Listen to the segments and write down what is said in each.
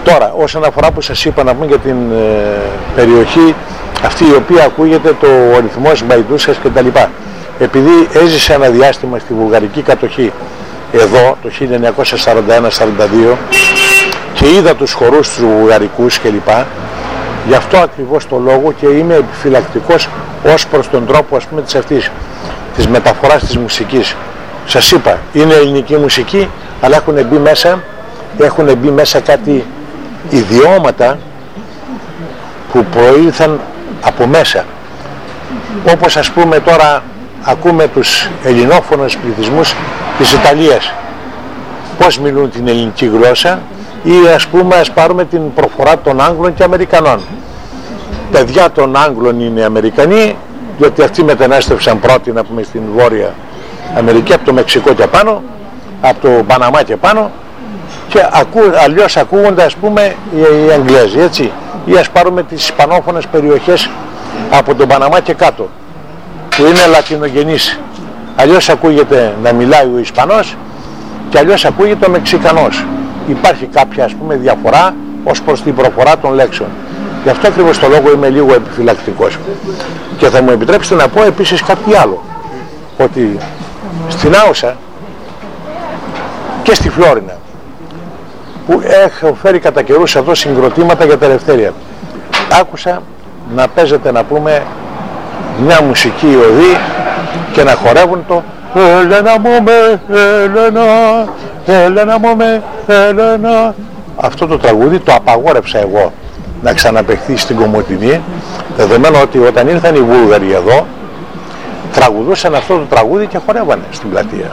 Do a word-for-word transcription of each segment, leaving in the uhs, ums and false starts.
Τώρα, όσον αφορά που σας είπα να πούμε για την ε, περιοχή αυτή η οποία ακούγεται το ο ρυθμός Μπαϊντούσας κτλ. Επειδή έζησε ένα διάστημα στη βουλγαρική κατοχή εδώ το χίλια εννιακόσια σαράντα ένα σαράντα δύο και είδα τους χορούς τους βουλγαρικούς κλπ. Γι' αυτό ακριβώς το λόγο και είμαι επιφυλακτικός ως προς τον τρόπο, ας πούμε, της αυτής της μεταφοράς της μουσικής. Σας είπα, είναι ελληνική μουσική, αλλά έχουν μπει μέσα, έχουν μπει μέσα κάτι ιδιώματα που προήλθαν από μέσα. Όπως ας πούμε τώρα ακούμε τους ελληνόφωνους πληθυσμούς της Ιταλίας πώς μιλούν την ελληνική γλώσσα, ή ας πούμε ας πάρουμε την προφορά των Άγγλων και Αμερικανών. Παιδιά των Άγγλων είναι Αμερικανοί, διότι αυτοί μετανάστευσαν πρώτοι να πούμε στην Βόρεια Αμερική, από το Μεξικό και πάνω, από το Παναμά και πάνω, και ακού, αλλιώς ακούγονται ας πούμε οι, οι Αγγλέζοι, έτσι, ή ας πάρουμε τις ισπανόφωνες περιοχές από τον Παναμά και κάτω, που είναι λατινογενείς. Αλλιώς ακούγεται να μιλάει ο Ισπανός και αλλιώς ακούγεται ο Μεξικανός. Υπάρχει κάποια ας πούμε διαφορά ως προς την προφορά των λέξεων. Γι' αυτό ακριβώς το λόγο είμαι λίγο επιφυλακτικός. Και θα μου επιτρέψετε να πω επίσης κάτι άλλο, ότι στην Άουσα και στη Φλόρινα, που έχω φέρει κατά καιρούς εδώ συγκροτήματα για τα ελευθέρια, άκουσα να παίζεται να πούμε μια μουσική οδή και να χορεύουν το Έλενα μου με, Έλενα, Έλενα μου με, Έλενα. Αυτό το τραγούδι το απαγόρευσα εγώ να ξαναπαιχθεί στην Κομοτηνή, δεδομένου ότι όταν ήρθαν οι Βούλγαροι εδώ τραγουδούσαν αυτό το τραγούδι και χορεύανε στην πλατεία.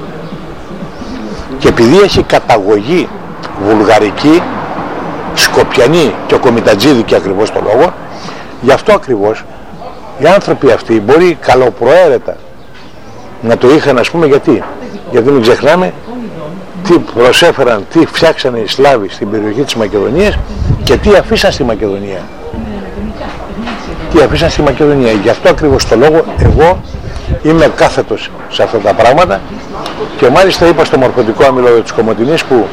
Και επειδή έχει καταγωγή βουλγαρική, σκοπιανή και κομιτατζίδικη ακριβώς το λόγο, γι' αυτό ακριβώς οι άνθρωποι αυτοί μπορεί καλοπροαίρετα να το είχαν, ας πούμε, γιατί γιατί μην ξεχνάμε τι προσέφεραν, τι φτιάξανε οι Σλάβοι στην περιοχή της Μακεδονίας και τι αφήσαν στη Μακεδονία. Τι αφήσαν στη Μακεδονία. Γι' αυτό ακριβώς το λόγο εγώ είμαι κάθετος σε αυτά τα πράγματα, και μάλιστα είπα στο μορφωτικό αμυλώδιο της Κομοτηνής που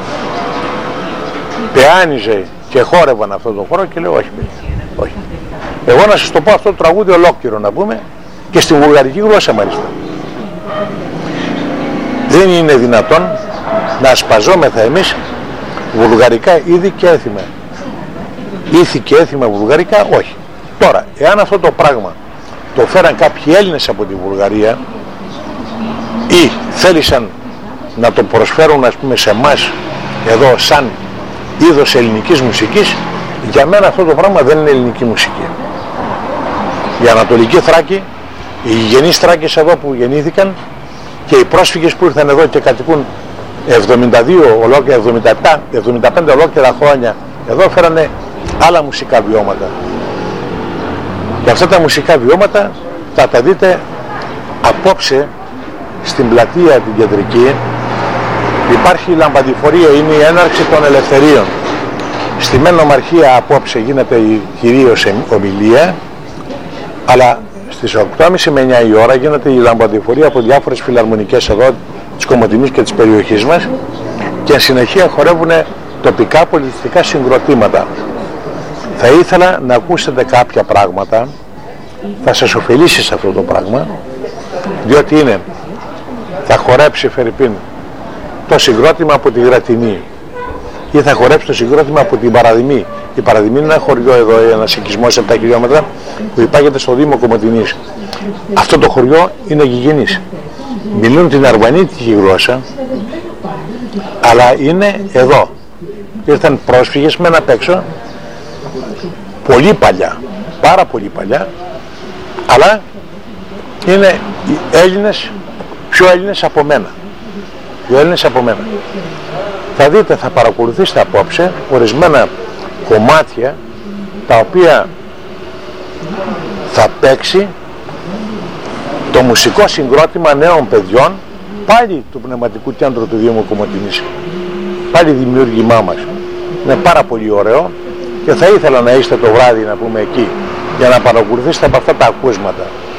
πεάνιζε και χόρευαν αυτό το χώρο, και λέω όχι, όχι. Εγώ να σας το πω αυτό το τραγούδι ολόκληρο να πούμε, και στην βουλγαρική γλώσσα μάλιστα. Δεν είναι δυνατόν να ασπαζόμεθα εμείς βουλγαρικά είδη και έθιμα. Ήθη και έθιμα βουλγαρικά, όχι. Τώρα, εάν αυτό το πράγμα το φέραν κάποιοι Έλληνες από τη Βουλγαρία ή θέλησαν να το προσφέρουν, ας πούμε, σε εμάς εδώ σαν είδος ελληνικής μουσικής, για μένα αυτό το πράγμα δεν είναι ελληνική μουσική. Η Ανατολική Θράκη, οι γηγενείς Θράκες εδώ που γεννήθηκαν και οι πρόσφυγες που ήρθαν εδώ και κατοικούν εβδομήντα δύο, εβδομήντα επτά, εβδομήντα πέντε ολόκληρα χρόνια εδώ, φέρανε άλλα μουσικά βιώματα. Και αυτά τα μουσικά βιώματα θα τα δείτε απόψε στην πλατεία την κεντρική. Υπάρχει η λαμπαδιφορία, είναι η έναρξη των ελευθερίων. Στη Μεν Νομαρχία απόψε γίνεται η κυρίως ομιλία, αλλά στις οκτώ και μισή με εννιά η ώρα γίνεται η λαμπαδιφορία από διάφορες φιλαρμονικές εδώ της Κομοτηνής και της περιοχής μας, και εν συνεχεία χορεύουν τοπικά πολιτιστικά συγκροτήματα. Θα ήθελα να ακούσετε κάποια πράγματα, θα σας ωφελήσει σε αυτό το πράγμα, διότι είναι, θα χορέψει φερειπίν το συγκρότημα από τη Γρατινή ή θα χορέψει το συγκρότημα από την Παραδημή. Η Παραδημή είναι ένα χωριό εδώ, ένας οικισμός επτά χιλιόμετρα που υπάγεται στο Δήμο Κομοτηνής. Αυτό το χωριό είναι γηγενής. Μιλούν την αρβανίτικη γλώσσα, αλλά είναι εδώ. Ήρθαν πρόσφυγες μεν απ' έξω, πολύ παλιά, πάρα πολύ παλιά, αλλά είναι οι Έλληνες, πιο Έλληνες από μένα. Πιο Έλληνες από μένα. Θα δείτε, θα παρακολουθήσετε απόψε ορισμένα κομμάτια τα οποία θα παίξει το μουσικό συγκρότημα νέων παιδιών, πάλι του Πνευματικού Κέντρου του Δήμου Κομοτηνής, πάλι δημιούργημά μας. Είναι πάρα πολύ ωραίο και θα ήθελα να είστε το βράδυ να πούμε εκεί για να παρακολουθήσετε από αυτά τα ακούσματα.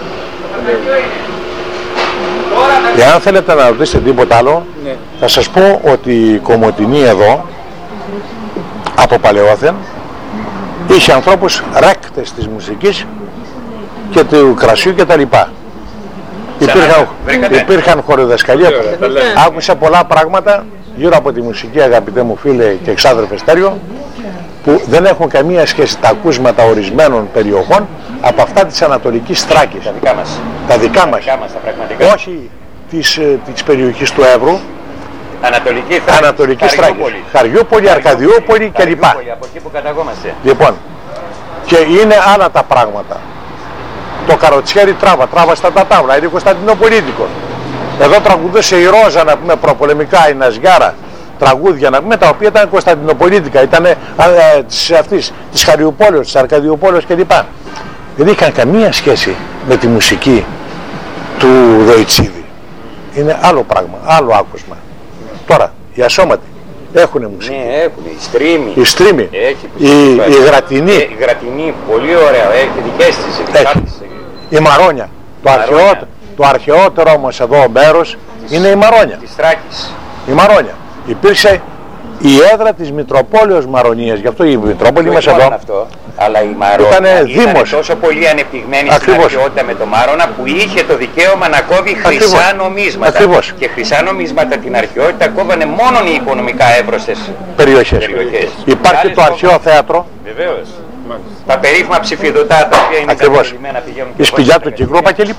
Εάν θέλετε να ρωτήσετε τίποτα άλλο, ναι, θα σας πω ότι η Κομοτηνή εδώ από παλαιόθεν, είχε ανθρώπους ρέκτες της μουσικής και του κρασιού και τα λοιπά. Υπήρχαν, υπήρχαν χοροδασκαλία. Άκουσα πολλά πράγματα γύρω από τη μουσική, αγαπητέ μου φίλε και εξάδελφε Στέριο, που δεν έχουν καμία σχέση τα ακούσματα ορισμένων περιοχών από αυτά της Ανατολικής Θράκης. Τα δικά μας. Τα δικά μας. Τα μας τα πραγματικά. Όχι της, της περιοχής του Εύρου. Ανατολική Θράκη. Ανατολική Θράκη. Χαριούπολη, Αρκαδιούπολη κλπ. Από εκεί που καταγόμαστε. Λοιπόν, και είναι άλλα τα πράγματα. Το καροτσιέρι τράβα, τράβα στα τατάβλα, είναι Κωνσταντινοπολίτικο. Εδώ τραγουδούσε η Ρόζα, να πούμε, προπολεμικά, η Ναζιάρα, τραγούδια, να πούμε, τα οποία ήταν Κωνσταντινοπολίτικα, ήταν ε, της, αυτής, της Χαριουπόλεως, της Αρκαδιουπόλεως κλπ. Δεν είχαν καμία σχέση με τη μουσική του Δοϊτσίδη. Είναι άλλο πράγμα, άλλο άκουσμα. Τώρα, οι ασώματοι έχουν μουσική. Ναι, έχουν. Η Στρίμη. Η Στρίμη. Έχει, η, η Γρατινή. Ε, η Γρατινή, πολύ ωραία. Έχει δικές της. Έχει. Η Μαρόνια. Το, αρχαιότερο, το αρχαιότερο όμως εδώ μέρος είναι η Μαρόνια. Της Θράκης. Η Μαρόνια. Υπήρξε η έδρα της Μητροπόλεως Μαρονίας, γι' αυτό η Μητρόπολη μας εδώ. Αυτό, αλλά η Μαρόνια ήτανε ήταν δήμος. τόσο πολύ ανεπτυγμένη Ακριβώς. στην αρχαιότητα με το Μάρονα που είχε το δικαίωμα να κόβει χρυσά Ακριβώς. νομίσματα. Ακριβώς. Και χρυσά νομίσματα την αρχαιότητα κόβανε μόνο οι οικονομικά εύρωστες περιοχές. περιοχές. Υπάρχει το αρχαίο θέατρο. Βεβαίως. Τα περίφημα ψηφιδωτά τα οποία είναι κατελημένα πηγαίνουν. Η σπηλιά του Κυκλόπα κλπ.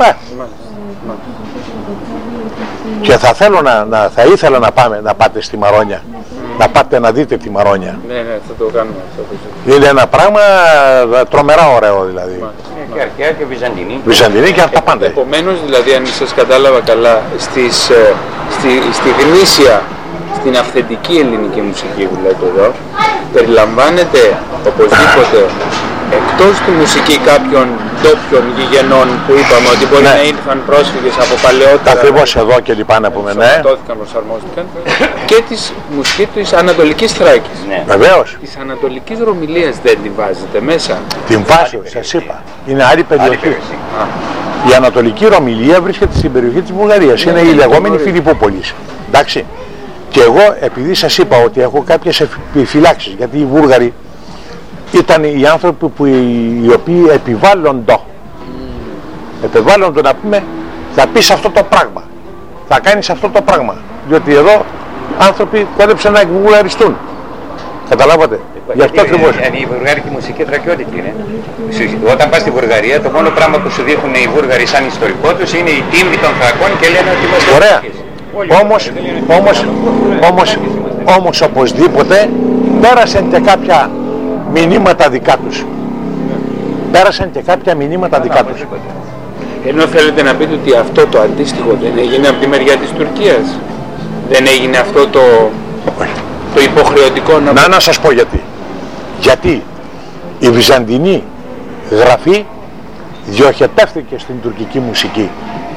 Και θα θέλω να, να, θα ήθελα να πάμε να πάτε στη Μαρόνια. Mm. Να πάτε να δείτε τη Μαρόνια. Ναι, ναι, θα το κάνουμε αυτό. Είναι ένα πράγμα τρομερά ωραίο δηλαδή. Yeah, και αρχαία και βυζαντινή. Βυζαντινή και αυτά πάντα. Επομένως, δηλαδή, αν σας κατάλαβα καλά, στις, στη, στη γνήσια, στην αυθεντική ελληνική μουσική που λέτε εδώ, περιλαμβάνεται οπωσδήποτε εκτός τη μουσική κάποιων ντόπιων γηγενών που είπαμε ότι μπορεί ναι. να ήρθαν πρόσφυγες από παλαιότερα. Ακριβώς εδώ και λοιπά να πούμε, ναι. Προσαρμόστηκαν, προσαρμόστηκαν. Και τη μουσική της Ανατολικής Θράκης. Ναι. Βεβαίως. Της Ανατολικής Ρωμυλίας δεν την βάζετε μέσα. Την βάζω, σας είπα. Είναι άλλη περιοχή. Η Ανατολική Ρωμυλία βρίσκεται στην περιοχή της Βουλγαρίας. Ναι, είναι η λεγόμενη Φιλιππόπολη. Εντάξει. Και εγώ, επειδή σας είπα ότι έχω κάποιες επιφυλάξεις, γιατί οι Βούλγαροι ήταν οι άνθρωποι που οι, οι οποίοι επιβάλλοντο mm. επιβάλλοντο να πούμε, θα πεις αυτό το πράγμα, θα κάνεις αυτό το πράγμα, διότι εδώ άνθρωποι κόντεψαν να εκβουλγαριστούν. Καταλάβατε? Γι' αυτό ακριβώς. Η βουλγαρική μουσική τρακιώτικη είναι. Όταν πας στη Βουλγαρία, το μόνο πράγμα που σου δείχνουν οι Βούλγαροι σαν ιστορικό τους είναι η τίμβη των Θρακών και λένε ότι είμαστε. Ωραία. Όμως, όμως, όμως, όμως οπωσδήποτε πέρασαν και κάποια μηνύματα δικά τους. Πέρασαν και κάποια μηνύματα δικά τους. Ενώ θέλετε να πείτε ότι αυτό το αντίστοιχο δεν έγινε από τη μεριά της Τουρκίας. Δεν έγινε αυτό το, το υποχρεωτικό να... Να, να σας πω γιατί. Γιατί η βυζαντινή γραφή διοχετεύτηκε στην τουρκική μουσική.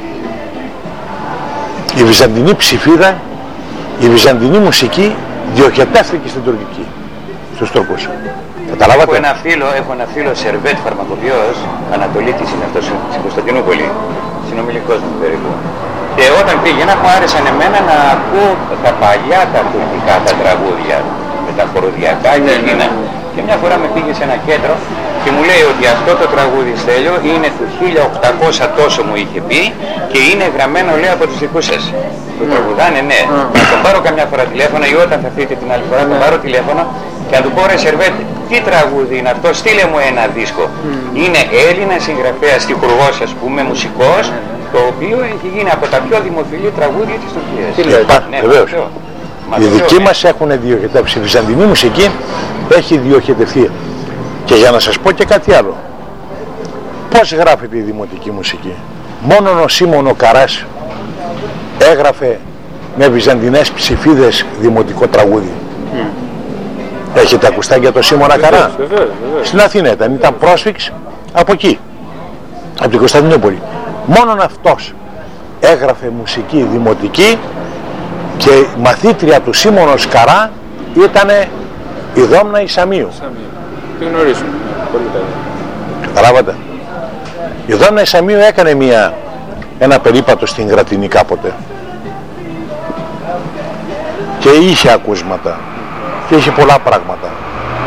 Η βυζαντινή ψηφίδα, η βυζαντινή μουσική διοχετεύτηκε στην τουρκική, στους Τούρκους. Καταλάβατε? Έχω ένα φίλο, έχω ένα φίλο Σερβέτ φαρμακοποιός, Ανατολίτης είναι αυτός, στην Κωνσταντινούπολη, συνομιλικός μου περίπου. Και όταν πήγαινα μου άρεσαν εμένα να ακούω τα παλιά τα τουρκικά τα τραγούδια, με τα χοροδιακά και εκείνα. Και μια φορά με πήγε σε ένα κέντρο και μου λέει ότι αυτό το τραγούδι, Στέλιο, είναι του χίλια οκτακόσια τόσο μου είχε πει και είναι γραμμένο, λέει, από τους δικούς σας. Το τραγουδάνε, ναι. Να τον πάρω καμιά φορά τηλέφωνο ή όταν θα φύγετε την άλλη φορά, τον πάρω τηλέφωνο και να του πω, ρε Σερβέτ, τι τραγούδι είναι αυτό, στείλε μου ένα δίσκο. Είναι Έλληνα συγγραφέας, τυχουργός, ας πούμε, μουσικός, το οποίο έχει γίνει από τα πιο δημοφιλή τραγούδια της Τουρκίας. Ναι, βεβαίως. Οι δικοί μας έχουν διοχετεύσει. Η βυζαντινή μουσική έχει διοχετευτεί. Και για να σας πω και κάτι άλλο. Πώς γράφεται η δημοτική μουσική? Μόνον ο Σίμων ο Καράς έγραφε με βυζαντινές ψηφίδες δημοτικό τραγούδι. Mm. Έχετε ακουστά για το Σίμωνα Καρά? Στην Αθήνα ήταν, ήταν πρόσφυγης από εκεί, από την Κωνσταντινούπολη. Μόνον αυτός έγραφε μουσική δημοτική και η μαθήτρια του Σίμωνος Καρά ήταν η Δόμνα Ισαμίου. Τι γνωρίζουμε. Καταλάβατε? Η Δόμνα Ισαμίου έκανε μια, ένα περίπατο στην Γρατινή κάποτε και είχε ακούσματα και είχε πολλά πράγματα.